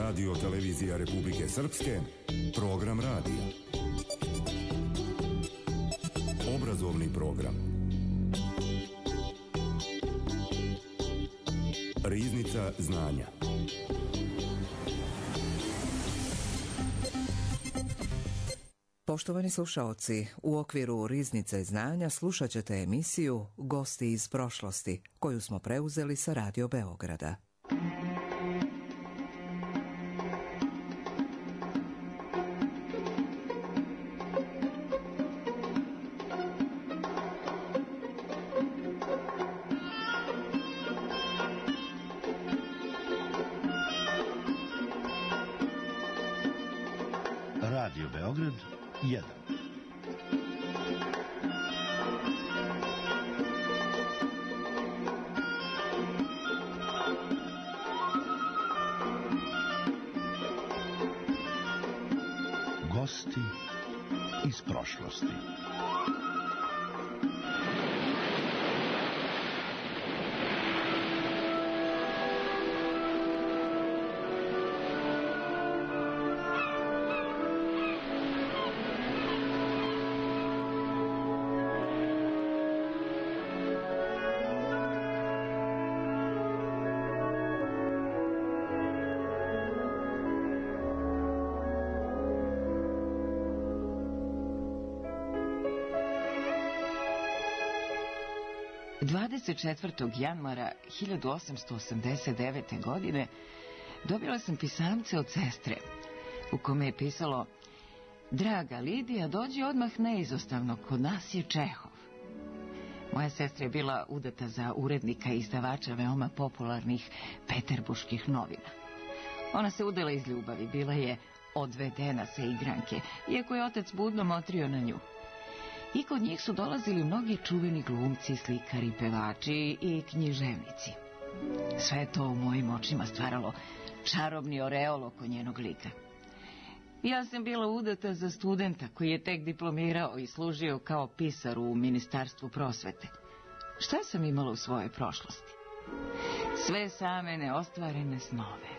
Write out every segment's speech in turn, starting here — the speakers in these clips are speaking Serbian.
Radio Televizija Republike Srpske, program radija. Obrazovni program. Riznica znanja. Poštovani slušaoci, u okviru Riznice znanja slušat ćete emisiju Gosti iz prošlosti, koju smo preuzeli sa Radio Beograda. Radio Beograd 1. Gosti iz prošlosti. Januara 1889. godine dobila sam pisamce od sestre u kome je pisalo: Draga Lidija, dođi odmah neizostavno, kod nas je Čehov. Moja sestra je bila udata za urednika i izdavača veoma popularnih peterburških novina. Ona se udala iz ljubavi, bila je odvedena sa igranke, iako je otac budno motrio na nju. I kod njih su dolazili mnogi čuveni glumci, slikari, pevači i književnici. Sve to u mojim očima stvaralo čarobni oreol oko njenog lika. Ja sam bila udata za studenta koji je tek diplomirao i služio kao pisar u Ministarstvu prosvete. Šta sam imala u svojoj prošlosti? Sve same neostvarene snove.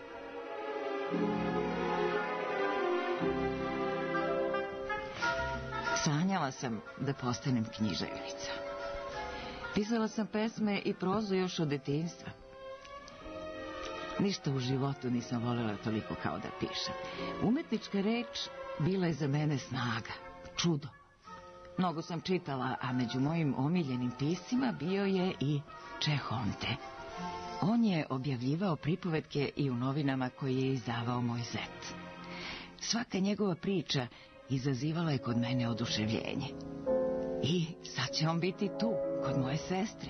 Sanjala sam da postanem književnica. Pisala sam pesme i prozu još od detinjstva. Ništa u životu nisam voljela toliko kao da pišem. Umetnička reč bila je za mene snaga, čudo. Mnogo sam čitala, a među mojim omiljenim piscima bio je i Čehonte. On je objavljivao pripovetke i u novinama koje je izdavao moj zet. Svaka njegova priča izazivala je kod mene oduševljenje. I sad će on biti tu, kod moje sestre.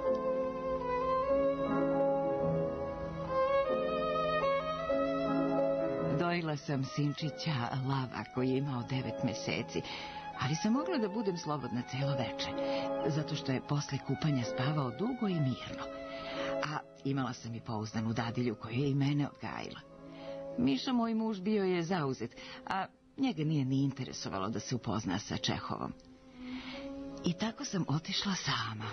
Dojila sam sinčića Lava koji je imao 9 meseci, ali sam mogla da budem slobodna celo veče, zato što je posle kupanja spavao dugo i mirno. A imala sam i pouzdanu dadilju koja je i mene odgajila. Miša, moj muž, bio je zauzet, a njega nije ni interesovalo da se upozna sa Čehovom. I tako sam otišla sama.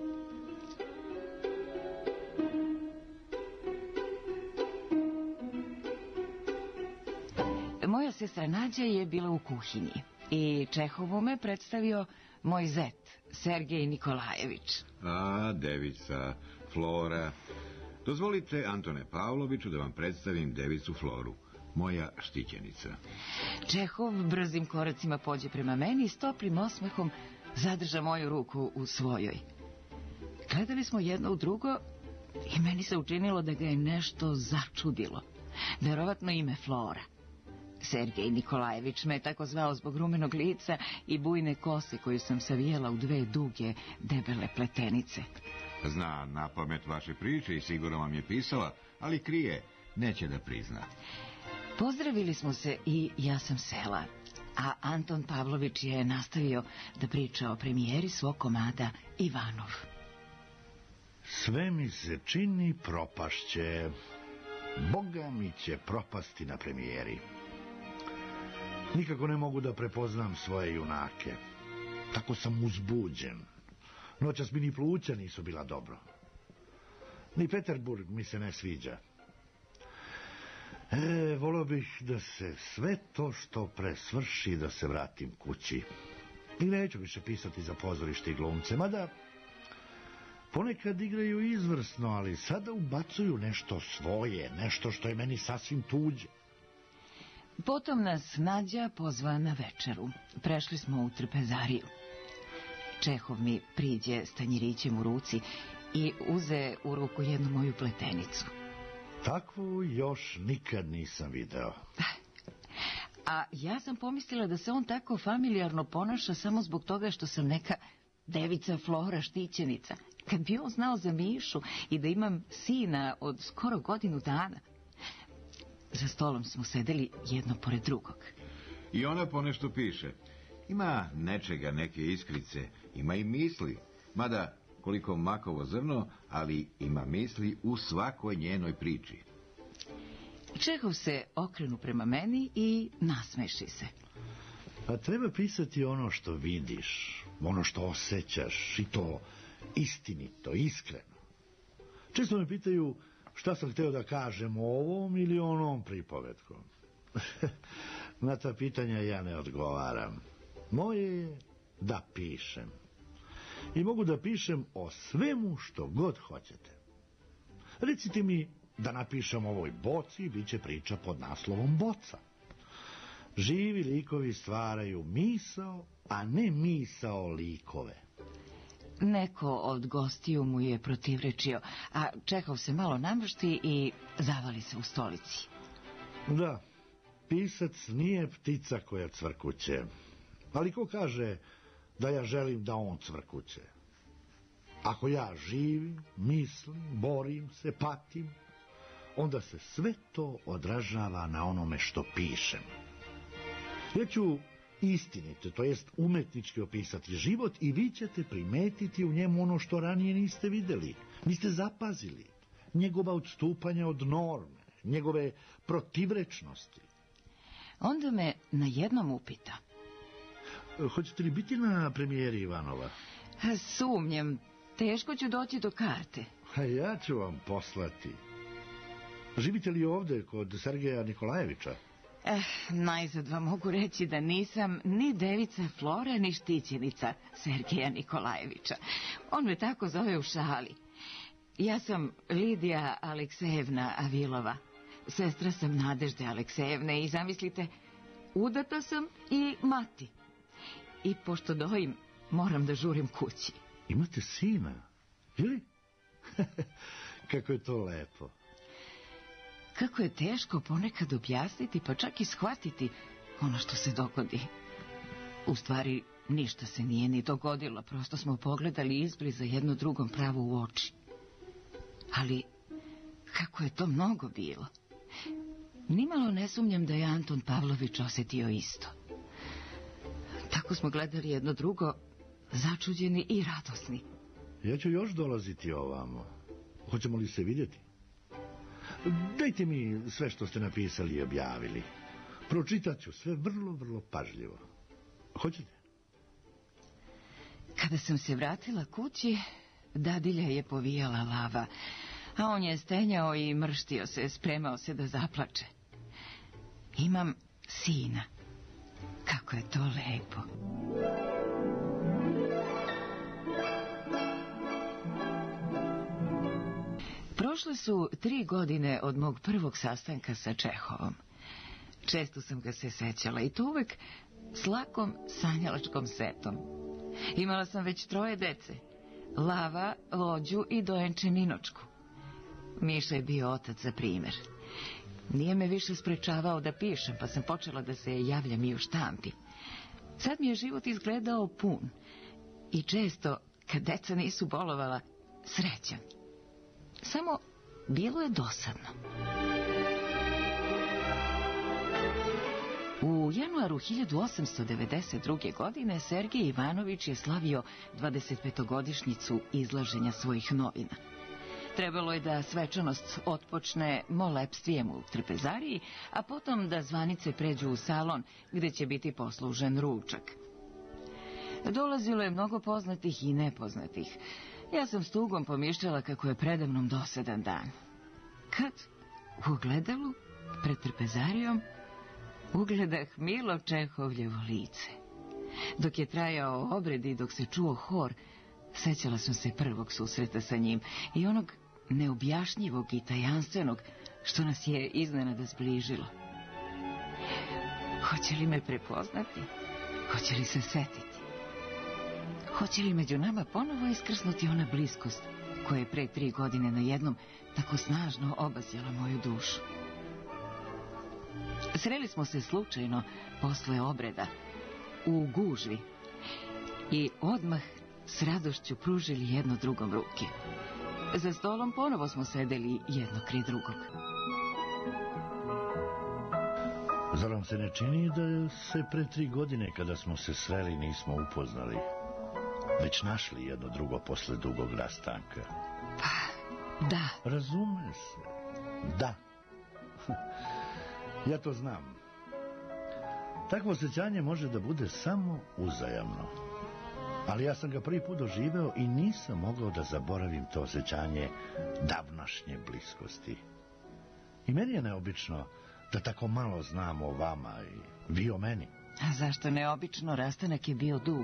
Moja sestra Nađa je bila u kuhinji i Čehovu me predstavio moj zet, Sergej Nikolajević. A, devica, Flora. Dozvolite, Antone Pavloviću, da vam predstavim devicu Floru, moja štićenica. Čehov brzim koracima pođe prema meni i s toplim osmehom zadrža moju ruku u svojoj. Gledali smo jedno u drugo i meni se učinilo da ga je nešto začudilo. Verovatno ime Flora. Sergej Nikolajević me je tako zvao zbog rumenog lica i bujne kose koju sam savijela u 2 duge, debele pletenice. Zna na pamet vaše priče i sigurno vam je pisala, ali krije, neće da prizna. Pozdravili smo se i ja sam sela, a Anton Pavlović je nastavio da priča o premijeri svog komada Ivanov. Sve mi se čini propašće. Boga mi će propasti na premijeri. Nikako ne mogu da prepoznam svoje junake. Tako sam uzbuđen. Noćas mi ni pluća nisu bila dobro. Ni Peterburg mi se ne sviđa. Volio bih da se sve to što pre svrši, da se vratim kući. I neću više pisati za pozorište i glumce, mada ponekad igraju izvrsno, ali sada ubacuju nešto svoje, nešto što je meni sasvim tuđe. Potom nas Nađa pozva na večeru. Prešli smo u trpezariju. Čehov mi priđe s tanjirićem u ruci i uze u ruku jednu moju pletenicu. Takvu još nikad nisam video. A ja sam pomislila da se on tako familijarno ponaša samo zbog toga što sam neka devica Flora štićenica. Kad bi on znao za Mišu i da imam sina od skoro godinu dana. Za stolom smo sedeli jedno pored drugog. I ona ponešto piše. Ima nečega, neke iskrice, ima i misli. Mada, koliko makovo zrno, ali ima misli u svakoj njenoj priči. Čehov se okrenu prema meni i nasmeši se. A treba pisati ono što vidiš, ono što osjećaš, i to istinito, iskreno. Često me pitaju šta sam hteo da kažem ovom ili onom pripovetkom. Na ta pitanja ja ne odgovaram. Moje je da pišem. I mogu da pišem o svemu što god hoćete. Recite mi da napišem ovoj boci, bit će priča pod naslovom Boca. Živi likovi stvaraju misao, a ne misao likove. Neko od gostiju mu je protivrečio, a Čehov se malo namršti i zavali se u stolici. Da, pisac nije ptica koja cvrkuće. Ali ko kaže da ja želim da on cvrkuće? Ako ja živim, mislim, borim se, patim, onda se sve to odražava na onome što pišem. Ja ću istinito, to jest umetnički opisati život i vi ćete primetiti u njemu ono što ranije niste vidjeli, niste zapazili, njegova odstupanja od norme, njegove protivrečnosti. Onda me na jednom upita. Hoćete li biti na premijeri Ivanova? Sumnjam, teško ću doći do karte. A ja ću vam poslati. Živite li ovdje kod Sergeja Nikolajevića? Najzad vam mogu reći da nisam ni devica Flora, ni štićenica Sergeja Nikolajevića. On me tako zove u šali. Ja sam Lidija Aleksejevna Avilova. Sestra sam Nadežde Aleksejevne i zamislite, udata sam i mati. I pošto dojim, moram da žurim kući. Imate sina, ili? Kako je to lepo. Kako je teško ponekad objasniti, pa čak i shvatiti ono što se dogodi. U stvari, ništa se nije ni dogodilo, prosto smo pogledali izbliza jedno drugom pravo u oči. Ali, kako je to mnogo bilo. Nimalo ne sumnjam da je Anton Pavlović osjetio isto. Tako smo gledali jedno drugo, začuđeni i radosni. Ja ću još dolaziti ovamo. Hoćemo li se vidjeti? Dajte mi sve što ste napisali i objavili. Pročitat ću sve vrlo, vrlo pažljivo. Hoćete? Kada sam se vratila kući, dadilja je povijala lava, a on je stenjao i mrštio se, spremao se da zaplače. Imam sina. Kako je to lepo. Prošle su 3 godine od mog prvog sastanka sa Čehovom. Često sam ga se sećala i to uvek s lakom sanjalačkom setom. Imala sam već 3 dece. Lava, Lođu i dojenče Ninočku. Miša je bio otac za primjer. Nije me više sprečavao da pišem, pa sam počela da se javljam i u štampi. Sad mi je život izgledao pun. I često, kad deca nisu bolovala, srećan. Samo bilo je dosadno. U januaru 1892. godine Sergej Ivanović je slavio 25-godišnjicu izlaženja svojih novina. Trebalo je da svečanost otpočne molepstvijem u trpezariji, a potom da zvanice pređu u salon gdje će biti poslužen ručak. Dolazilo je mnogo poznatih i nepoznatih. Ja sam s tugom pomišljala kako je predamnom dosadan dan. Kad u ogledalu Pred trpezarijom ugledah milo Čehovljevo lice. Dok je trajao obred i dok se čuo hor, sećala sam se prvog susreta sa njim i onog neobjašnjivog i tajanstvenog što nas je iznenada zbližilo. Hoće li me prepoznati? Hoće li se setiti? Hoće li među nama ponovo iskrsnuti ona bliskost koja je pre 3 godine najednom tako snažno obasjala moju dušu? Sreli smo se slučajno posle obreda u gužvi i odmah s radošću pružili jedno drugom ruke. Za stolom ponovo smo sedeli jedno kraj drugog. Zar vam se ne čini da se pre 3 godine kada smo se sreli nismo upoznali, već našli jedno drugo posle dugog rastanka? Pa, da. Razume se. Da. Ja to znam. Takvo osjećanje može da bude samo uzajamno. Ali ja sam ga prvi put doživeo i nisam mogao da zaboravim to osjećanje davnašnje bliskosti. I meni je neobično da tako malo znam o vama i vi o meni. A zašto neobično? Rastanak je bio dug.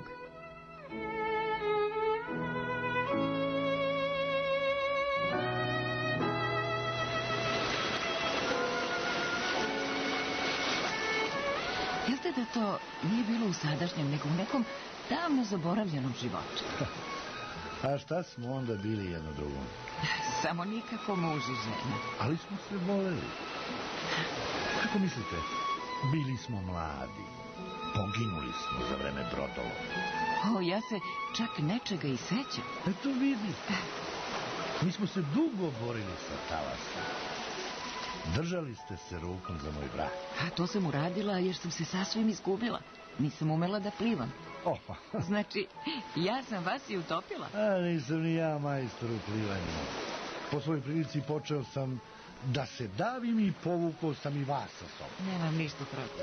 Jel te da to nije bilo u sadašnjem, nego u nekom davno zaboravljenom životu? A šta smo onda bili jedno drugom? Samo nikako muž i žena. Ali smo se voleli. Kako mislite? Bili smo mladi. Poginuli smo za vreme brodova. O, ja se čak nečega i sećam. Eto vidite. Mi smo se dugo borili sa talasom. Držali ste se rukom za moj brak. A to sam uradila jer sam se sasvim izgubila. Nisam umela da plivam. Znači, ja sam vas i utopila. A nisam ni ja majstor u plivanju. Po svojoj prilici počeo sam da se davim i povukao sam i vas sa sobom. Nemam ništa protiv.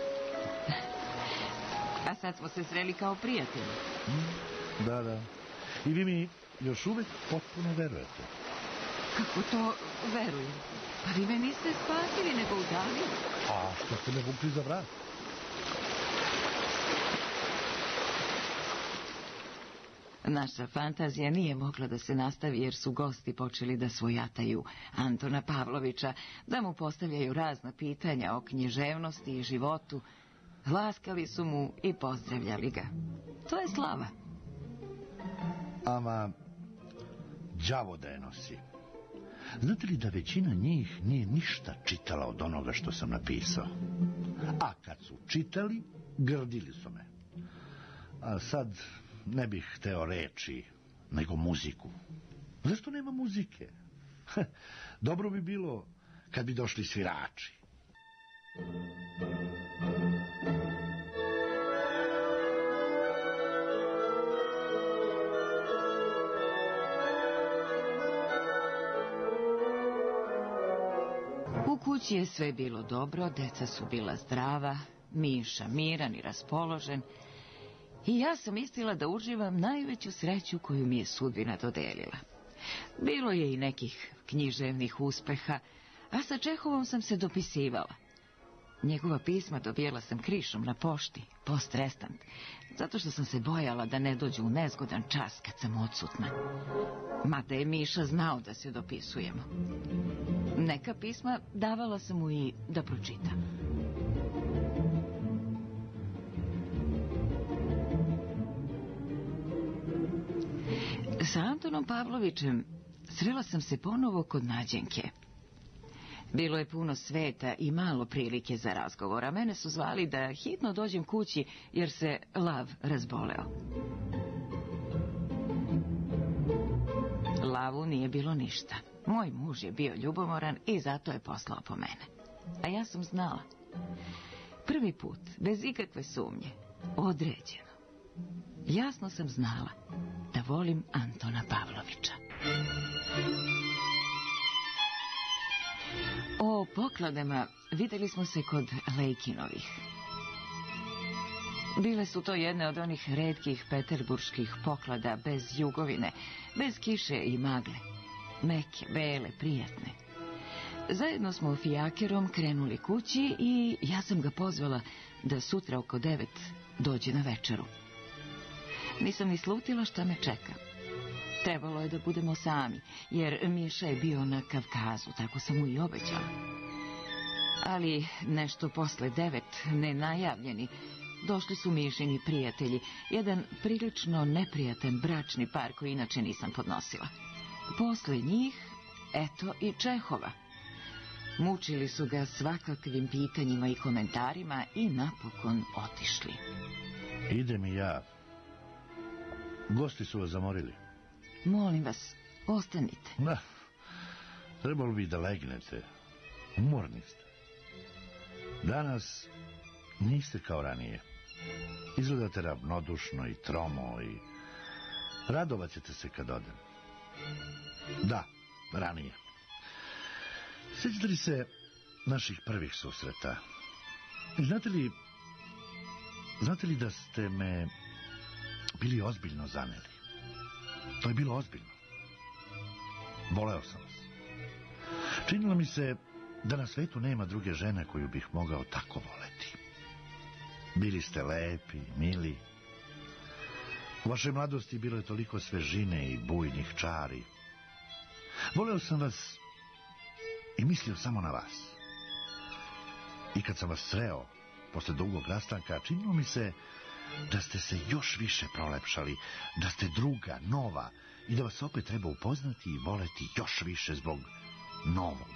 A sad smo se sreli kao prijatelji. Da. I vi mi još uvek potpuno verujete. Kako to verujem? Pa vi me niste spasili, nego udavili. A što ste me vukli za vrat? Naša fantazija nije mogla da se nastavi jer su gosti počeli da svojataju Antona Pavlovića, da mu postavljaju razna pitanja o književnosti i životu. Laskali su mu i pozdravljali ga. To je slava. Ama, đavo da je nosi. Znate li da većina njih nije ništa čitala od onoga što sam napisao? A kad su čitali, grdili su me. A sad ne bih hteo reči, nego muziku. Zašto nema muzike? Dobro bi bilo kad bi došli svirači. U kući je sve bilo dobro, deca su bila zdrava, Miša miran i raspoložen i ja sam mislila da uživam najveću sreću koju mi je sudbina dodelila. Bilo je i nekih književnih uspeha, a sa Čehovom sam se dopisivala. Njegova pisma dobijala sam krišom na pošti, post restant, zato što sam se bojala da ne dođu u nezgodan čas kad sam odsutna. Mada je Miša znao da se dopisujemo. Neka pisma davala sam mu i da pročita. Sa Antonom Pavlovićem srela sam se ponovo kod Nađenke. Bilo je puno sveta i malo prilike za razgovor, a mene su zvali da hitno dođem kući jer se Lav razboleo. Lavu nije bilo ništa. Moj muž je bio ljubomoran i zato je poslao po mene. A ja sam znala. Prvi put, bez ikakve sumnje, određeno. Jasno sam znala da volim Antona Pavlovića. O pokladama videli smo se kod Lejkinovih. Bile su to jedne od onih retkih peterburških poklada bez jugovine, bez kiše i magle. Meke, bele, prijatne. Zajedno smo fijakerom krenuli kući i ja sam ga pozvala da sutra oko 9 dođe na večeru. Nisam ni slutila šta me čeka. Trebalo je da budemo sami, jer Miša je bio na Kavkazu, tako sam mu i obećala. Ali nešto posle 9, nenajavljeni, došli su Mišini prijatelji, jedan prilično neprijatan bračni par koji inače nisam podnosila. Posle njih, eto i Čehova. Mučili su ga svakakvim pitanjima i komentarima i napokon otišli. Idem i ja. Gosti su vas zamorili. Molim vas, ostanite. Da, trebalo bi da legnete. Umorni ste. Danas niste kao ranije. Izgledate ravnodušno i tromo i radovat ćete se kad odem. Da, ranije. Sjećate li se naših prvih susreta? Znate li da ste me bili ozbiljno zaneli? To je bilo ozbiljno. Voleo sam vas. Činilo mi se da na svetu nema druge žene koju bih mogao tako voleti. Bili ste lepi, mili. U vašoj mladosti bilo je toliko svežine i bujnih čari. Voleo sam vas i mislio samo na vas. I kad sam vas sreo posle dugog rastanka, činilo mi se da ste se još više prolepšali, da ste druga, nova i da vas opet treba upoznati i voleti još više zbog novog.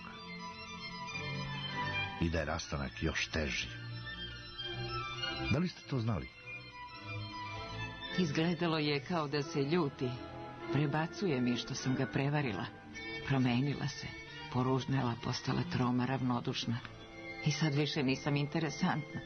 I da je rastanak još teži. Da li ste to znali? Izgledalo je kao da se ljuti. Prebacuje mi što sam ga prevarila. Promenila se. Poružnela, postala troma, ravnodušna. I sad više nisam interesantna.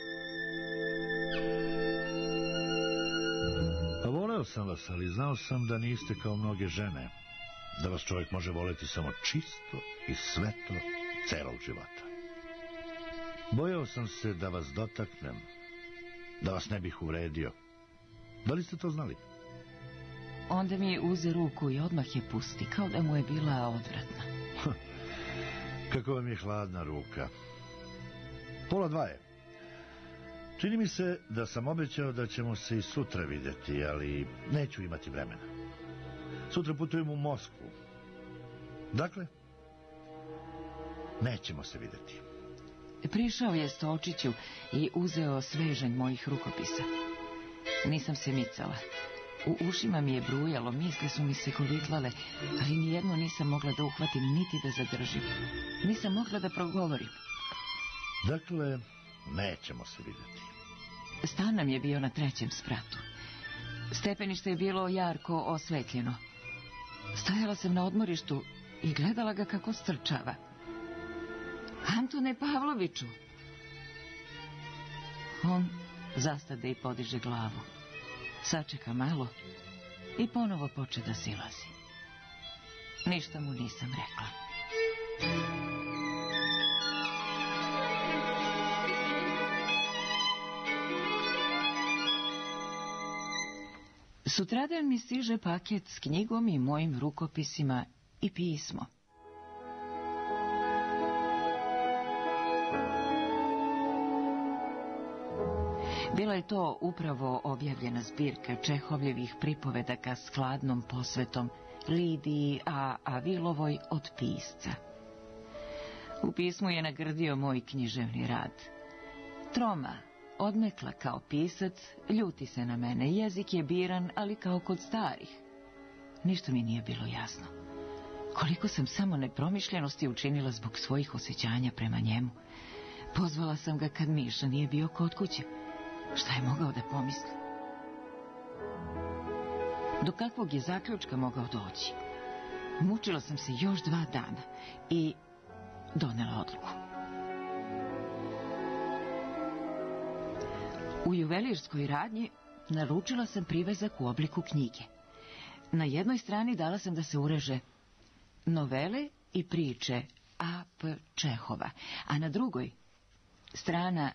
Voleo sam vas, ali znao sam da niste kao mnoge žene. Da vas čovjek može voleti samo čisto i svetlo celog života. Bojao sam se da vas dotaknem, da vas ne bih uvredio. Da li ste to znali? Onda mi je uze ruku i odmah je pusti, kao da mu je bila odvratna. Kako vam je hladna ruka. 1:30 je. Čini mi se da sam obećao da ćemo se i sutra vidjeti, ali neću imati vremena. Sutra putujem u Moskvu. Dakle, nećemo se vidjeti. Prišao je Stočiću i uzeo svežanj mojih rukopisa. Nisam se micala. U ušima mi je brujalo, misli su mi se kovitlale, ali nijedno nisam mogla da uhvatim niti da zadržim. Nisam mogla da progovorim. Dakle, nećemo se vidjeti. Stan nam je bio na 3. spratu. Stepenište je bilo jarko osvetljeno. Stajala sam na odmorištu i gledala ga kako strčava. Antune Pavloviću! On zastade i podiže glavu. Sačeka malo i ponovo poče da silazi. Ništa mu nisam rekla. Sutradan mi stiže paket s knjigom i mojim rukopisima i pismo. Bila je to upravo objavljena zbirka Čehovljevih pripovedaka s hladnom posvetom Lidiji A. Avilovoj od pisca. U pismu je nagrdio moj književni rad. Troma, odmekla kao pisac, ljuti se na mene, jezik je biran, ali kao kod starih. Ništa mi nije bilo jasno. Koliko sam samo nepromišljenosti učinila zbog svojih osjećanja prema njemu. Pozvala sam ga kad Miša nije bio kod kuće. Šta je mogao da pomisli? Do kakvog je zaključka mogao doći? Mučila sam se još 2 dana i donela odluku. U juvelirskoj radnji naručila sam privezak u obliku knjige. Na jednoj strani dala sam da se ureže novele i priče A.P. Čehova, a na drugoj strana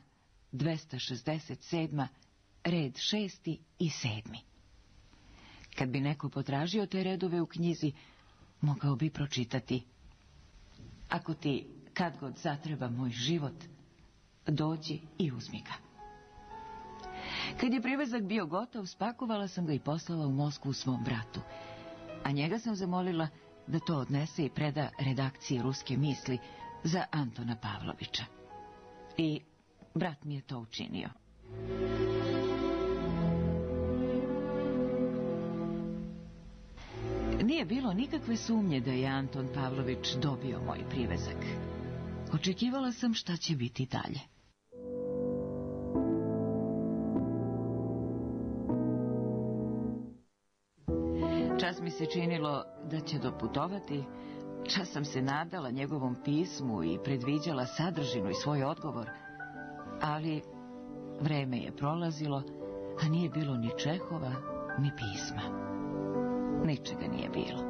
267, red 6. i 7. Kad bi neko potražio te redove u knjizi, mogao bi pročitati Ako ti kad god zatreba moj život, dođi i uzmi ga. Kad je privezak bio gotov, spakovala sam ga i poslala u Moskvu svom bratu, a njega sam zamolila da to odnese i preda redakciji Ruske misli za Antona Pavlovića. I brat mi je to učinio. Nije bilo nikakve sumnje da je Anton Pavlović dobio moj privezak. Očekivala sam šta će biti dalje. Čas mi se činilo da će doputovati, čas sam se nadala njegovom pismu i predviđala sadržinu i svoj odgovor, ali vreme je prolazilo, a nije bilo ni Čehova, ni pisma. Ničega nije bilo.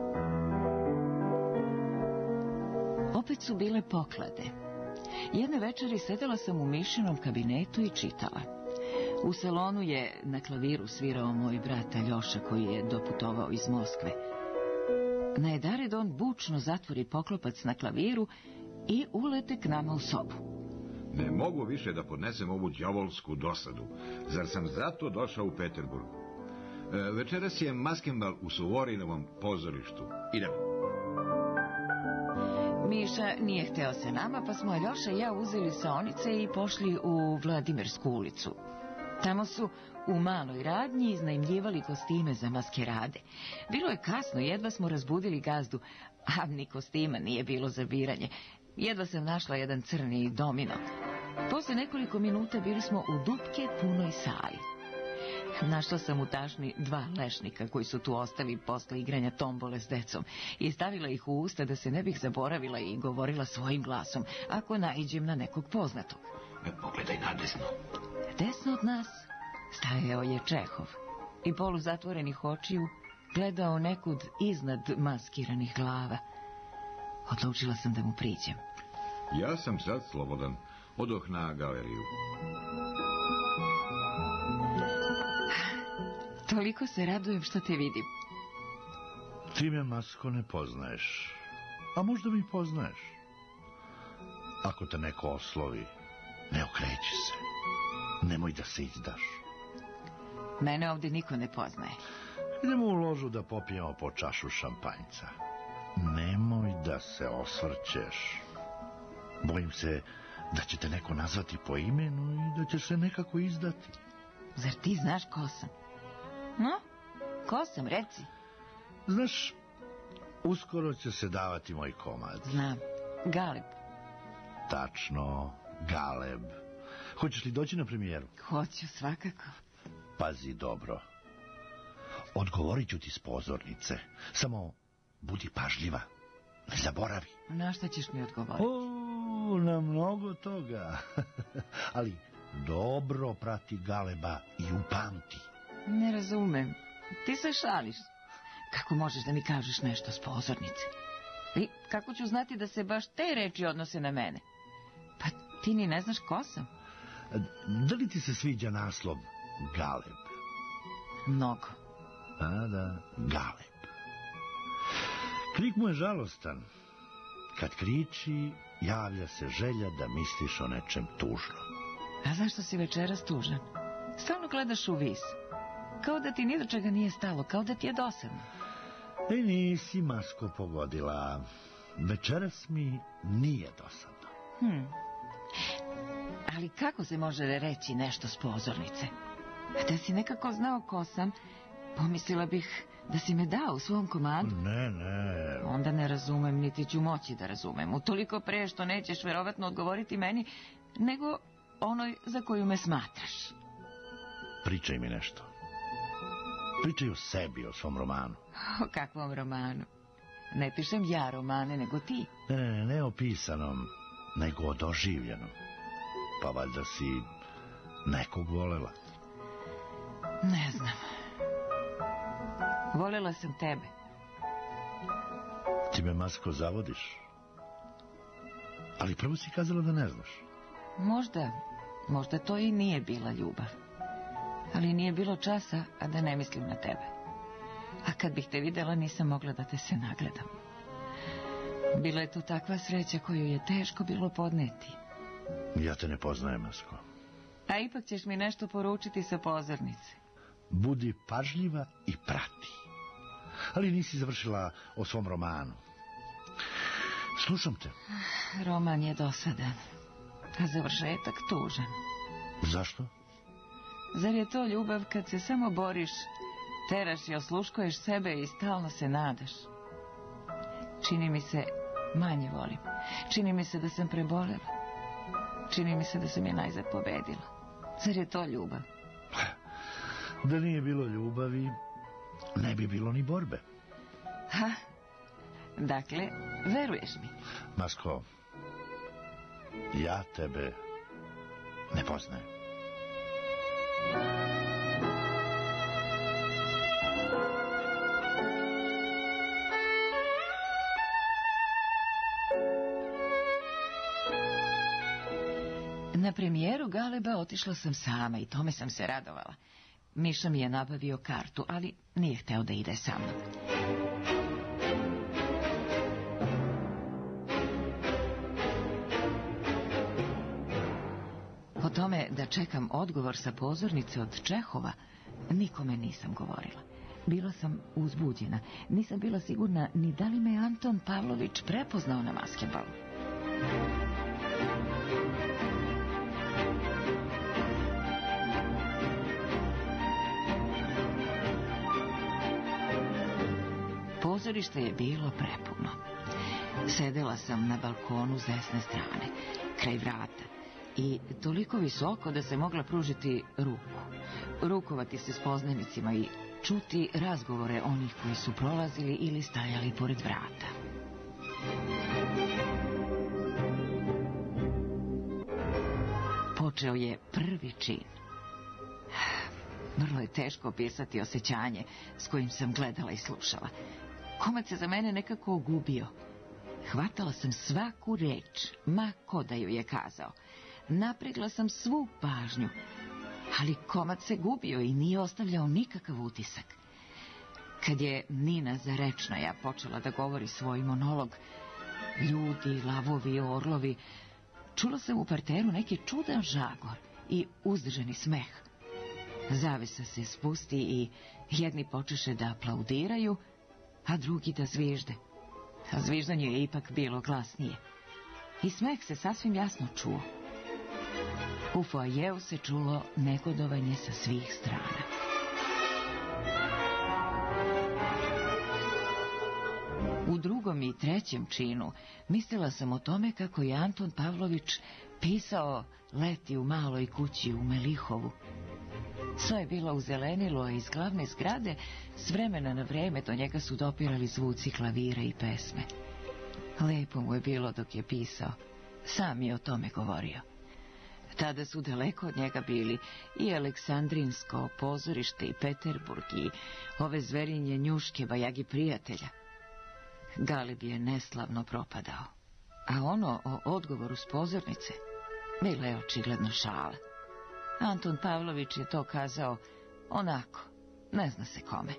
Opet su bile poklade. Jedne večeri sedela sam u Mišinom kabinetu i čitala. U salonu je na klaviru svirao moj brat Aljoša, koji je doputovao iz Moskve. Najedared on bučno zatvori poklopac na klaviru i ulete k nama u sobu. Ne mogu više da podnesem ovu đavolsku dosadu. Zar sam zato došao u Peterburg? Večeras je maskenbal u Suvorinovom pozorištu. Idemo. Miša nije hteo sa nama, pa smo Aljoša i ja uzeli saonice i pošli u Vladimirsku ulicu. Tamo su u maloj radnji iznajmljivali kostime za maskerade. Bilo je kasno, jedva smo razbudili gazdu, a ni kostima nije bilo za biranje. Jedva sam našla jedan crni domino. Posle nekoliko minuta bili smo u dupke punoj sali. Našla sam u tašni 2 lešnika koji su tu ostali posle igranja tombole s decom i stavila ih u usta da se ne bih zaboravila i govorila svojim glasom ako naiđem na nekog poznatog. Pogledaj nadesno. Desno od nas stajao je Čehov i poluzatvorenih očiju gledao nekud iznad maskiranih glava. Odlučila sam da mu priđem. Ja sam sad slobodan. Odoh na galeriju. Toliko se radujem što te vidim. Ti me, Masko, ne poznaješ. A možda mi poznaješ. Ako te neko oslovi, ne okreći se. Nemoj da se izdaš. Mene ovdje niko ne poznaje. Idemo u ložu da popijemo po čašu šampanjca. Nemoj da se osvrćeš. Bojim se da će te neko nazvati po imenu i da će se nekako izdati. Zar ti znaš ko sam? No, ko sam, reci. Znaš, uskoro će se davati moj komad. Znam, Galeb. Tačno, Galeb. Hoćeš li doći na premijeru? Hoću, svakako. Pazi dobro. Odgovorit ću ti s pozornice. Samo budi pažljiva. Ne zaboravi. Na šta ćeš mi odgovoriti? Na mnogo toga. Ali dobro prati Galeba i upamti. Ne razumem. Ti se šališ. Kako možeš da mi kažeš nešto s pozornice? I kako ću znati da se baš te reči odnose na mene? Pa ti ni ne znaš ko sam. Da li ti se sviđa naslov Galeb? Mnogo. A da, Galeb. Krik mu je žalostan. Kad kriči, javlja se želja da misliš o nečem tužnom. A zašto si večeras tužan? Stalno gledaš u vis. Kao da ti ni do čega nije stalo, kao da ti je dosadno. Nisi, Masko, pogodila. Večeras mi nije dosadno. Ali kako se može reći nešto s pozornice? Da si nekako znao ko sam, pomislila bih da si me dao u svom komadu. Ne. Onda ne razumem, niti ću moći da razumem. Utoliko pre što nećeš verovatno odgovoriti meni, nego onoj za koju me smatraš. Pričaj mi nešto. Pričaj o sebi, o svom romanu. O kakvom romanu? Ne pišem ja romane, nego ti. Ne o pisanom, nego o doživljenom. Pa valjda si nekog volela. Ne znam. Volela sam tebe. Ti me, Masko, zavodiš. Ali prvo si kazala da ne znaš. Možda to i nije bila ljubav. Ali nije bilo časa, a da ne mislim na tebe. A kad bih te videla, nisam mogla da te se nagledam. Bila je to takva sreća koju je teško bilo podneti. Ja te ne poznajem, Masko. A ipak ćeš mi nešto poručiti sa pozornice. Budi pažljiva i prati. Ali nisi završila o svom romanu. Slušam te. Roman je dosadan, a završetak tužan. Zašto? Zar je to ljubav kad se samo boriš, teraš i osluškuješ sebe i stalno se nadaš? Čini mi se manje volim. Čini mi se da sam prebolela. Čini mi se da sam je najzad pobedila. Zar je to ljubav? Da nije bilo ljubavi, ne bi bilo ni borbe. Ha, dakle, veruješ mi? Masko, ja tebe ne poznajem. Na premijeru Galeba otišla sam sama i tome sam se radovala. Miša mi je nabavio kartu, ali nije hteo da ide sa mnom. O tome da čekam odgovor sa pozornice od Čehova, nikome nisam govorila. Bila sam uzbuđena. Nisam bila sigurna ni da li me Anton Pavlović prepoznao na maskebalu. Pozorište je bilo prepuno. Sedela sam na balkonu s desne strane, kraj vrata, i toliko visoko da se mogla pružiti ruku, rukovati se s poznanicima i čuti razgovore onih koji su prolazili ili stajali pored vrata. Počeo je prvi čin. Vrlo je teško opisati osjećanje s kojim sam gledala i slušala. Komad se za mene nekako ogubio. Hvatala sam svaku reč, ma ko da ju je kazao. Napregla sam svu pažnju, ali komad se gubio i nije ostavljao nikakav utisak. Kad je Nina Zarečnaja počela da govori svoj monolog, ljudi, lavovi, orlovi, čula sam u parteru neki čudan žagor i uzdržani smeh. Zavesa se spusti i jedni počeše da aplaudiraju, a drugi da zvižde. A zviždanje je ipak bilo glasnije. I smeh se sasvim jasno čuo. U foajeu se čulo negodovanje sa svih strana. U drugom i trećem činu mislila sam o tome kako je Anton Pavlović pisao Leti u maloj kući u Melihovu. Sve je bilo uzelenilo, a iz glavne zgrade s vremena na vreme do njega su dopirali zvuci klavira i pesme. Lepo mu je bilo dok je pisao. Sam je o tome govorio. Tada su daleko od njega bili i Aleksandrinsko pozorište i Peterburg i ove zverinje njuške bajagi prijatelja. Galeb je neslavno propadao. A ono o odgovoru s pozornice bila je očigledno šala. Anton Pavlović je to kazao onako, ne zna se kome.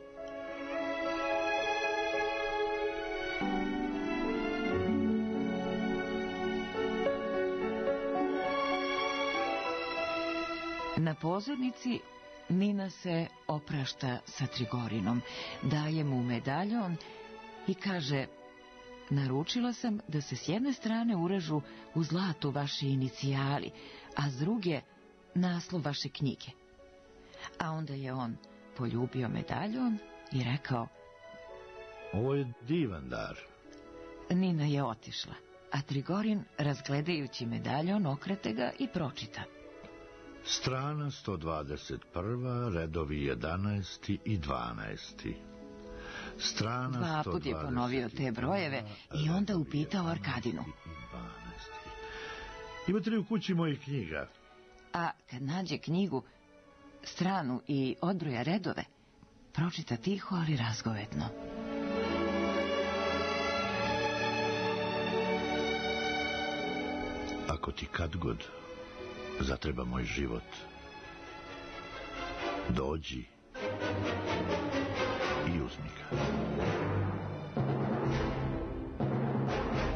Na pozornici Nina se oprašta sa Trigorinom, daje mu medaljon i kaže: naručila sam da se s jedne strane urežu u zlatu vaši inicijali, a s druge naslov vaše knjige. A onda je on poljubio medaljon i rekao: ovo je divan dar. Nina je otišla, a Trigorin, razgledajući medaljon, okrete ga i pročita: Strana 121, redovi 11. i 12. Strana 121. Dva put je ponovio te brojeve i onda upitao Arkadinu: imate li u kući mojih knjiga? A kad nađe knjigu, stranu i odbroja redove, pročita tiho, ali razgovetno: ako ti kad god zatreba moj život, dođi i uzmi ga.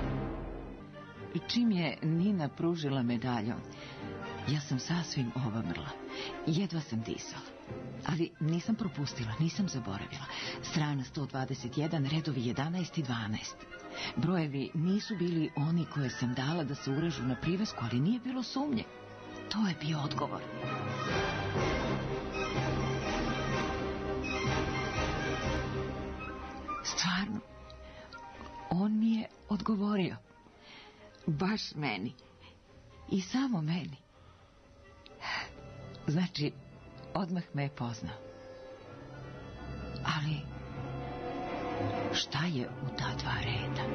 čim je Nina pružila medaljon, ja sam sasvim ovamrla. Jedva sam disala. Ali nisam propustila, nisam zaboravila. Strana 121, redovi 11 i 12. Brojevi nisu bili oni koje sam dala da se urežu na privesku, ali nije bilo sumnje. To je bio odgovor. Stvarno, on mi je odgovorio. Baš meni. I samo meni. Znači, odmah me je poznao. Ali, šta je u ta dva reda?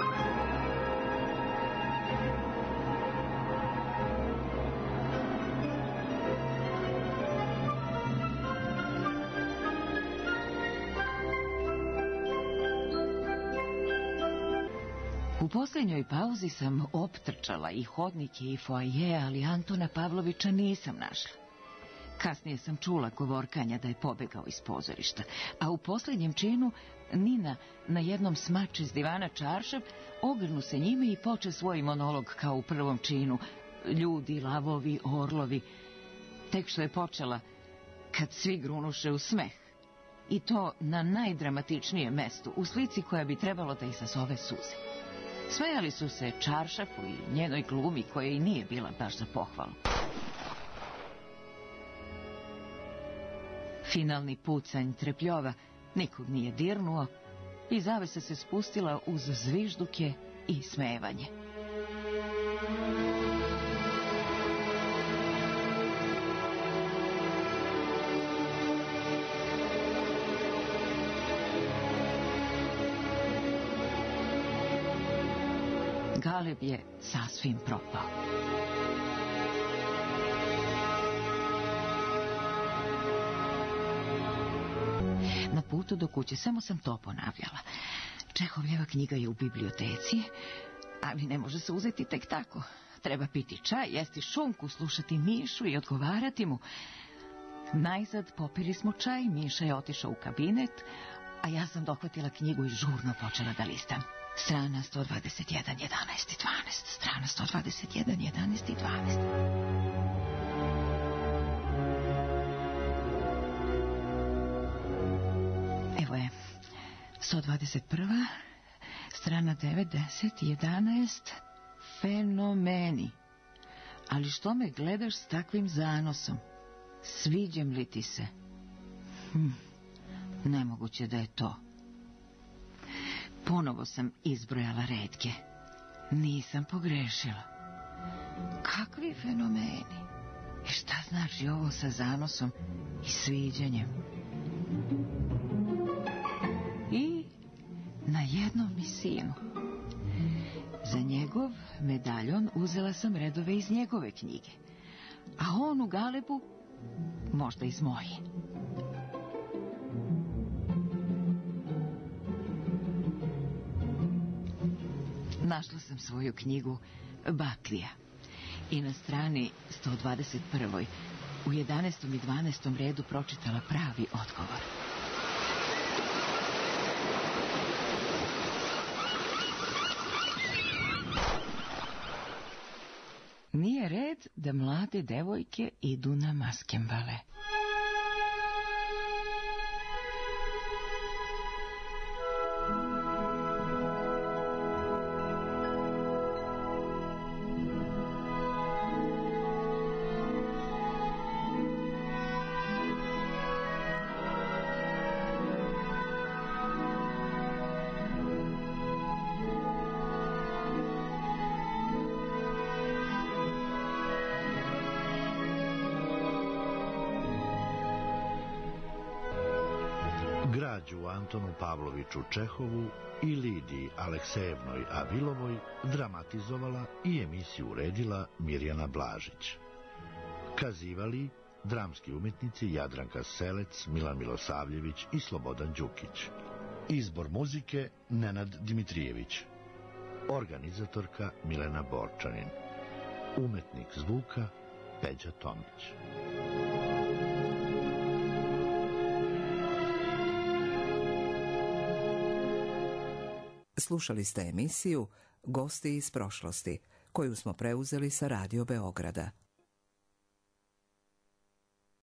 U posljednjoj pauzi sam optrčala i hodnike i foaje, ali Antona Pavlovića nisam našla. Kasnije sam čula govorkanja da je pobegao iz pozorišta, a u posljednjem činu Nina na jednom smači s divana čaršav, ogrnu se njime i poče svoj monolog kao u prvom činu. Ljudi, lavovi, orlovi. Tek što je počela, kad svi grunuše u smeh. I to na najdramatičnijem mestu, u slici koja bi trebalo da izazove suze. Smejali su se čaršafu i njenoj glumi, koja i nije bila baš za pohvalu. Finalni pucanj trepljova nikog nije dirnuo i zavesa se spustila uz zvižduke i smevanje. Galeb je sasvim propao. Na putu do kuće samo sam to ponavljala. Čehovljeva knjiga je u biblioteci, ali ne može se uzeti tek tako. Treba piti čaj, jesti šunku, slušati Mišu i odgovarati mu. Najzad popili smo čaj, Miša je otišao u kabinet, a ja sam dohvatila knjigu i žurno počela da listam. Strana 121, 11 i 12. Strana 121, 11 i 12. Evo je, 121. Strana 9, 10, 11. Fenomeni. Ali što me gledaš s takvim zanosom? Sviđam li ti se? Nemoguće da je to. Ponovo sam izbrojala retke. Nisam pogrešila. Kakvi fenomeni? I šta znači ovo sa zanosom i sviđanjem? I na jednom mi sinu. Za njegov medaljon uzela sam redove iz njegove knjige. A on u Galebu možda iz moje. Našla sam svoju knjigu Baklija i na strani 121. u 11. i 12. redu pročitala pravi odgovor. Nije red da mlade devojke idu na maskembale. Građu Antonu Pavloviću Čehovu i Lidiji Aleksejevnoj Avilovoj dramatizovala i emisiju uredila Mirjana Blažić. Kazivali dramski umjetnici Jadranka Selec, Milan Milosavljević i Slobodan Đukić. Izbor muzike Nenad Dimitrijević. Organizatorka Milena Borčanin. Umetnik zvuka Peđa Tomić. Slušali ste emisiju Gosti iz prošlosti, koju smo preuzeli sa Radio Beograda.